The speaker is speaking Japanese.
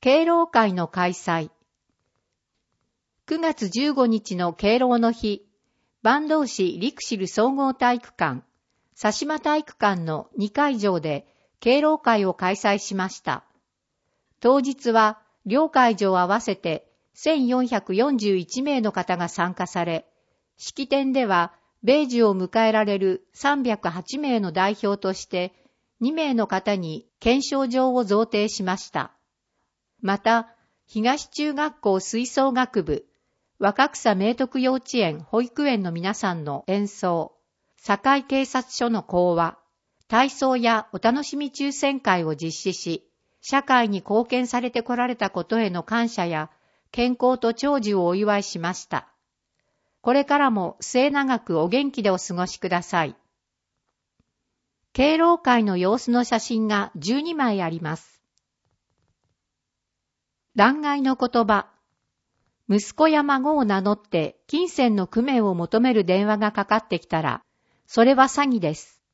敬老会の開催。9月15日の敬老の日、坂東市リクシル総合体育館、佐島体育館の2会場で敬老会を開催しました。当日は両会場合わせて1441名の方が参加され、式典では米寿を迎えられる308名の代表として2名の方に顕彰状を贈呈しました。また、東中学校吹奏楽部、若草明徳幼稚園保育園の皆さんの演奏、堺警察署の講話、体操やお楽しみ抽選会を実施し、社会に貢献されてこられたことへの感謝や健康と長寿をお祝いしました。これからも末永くお元気でお過ごしください。敬老会の様子の写真が12枚あります。欄外の言葉。息子や孫を名乗って金銭の工面を求める電話がかかってきたら、それは詐欺です。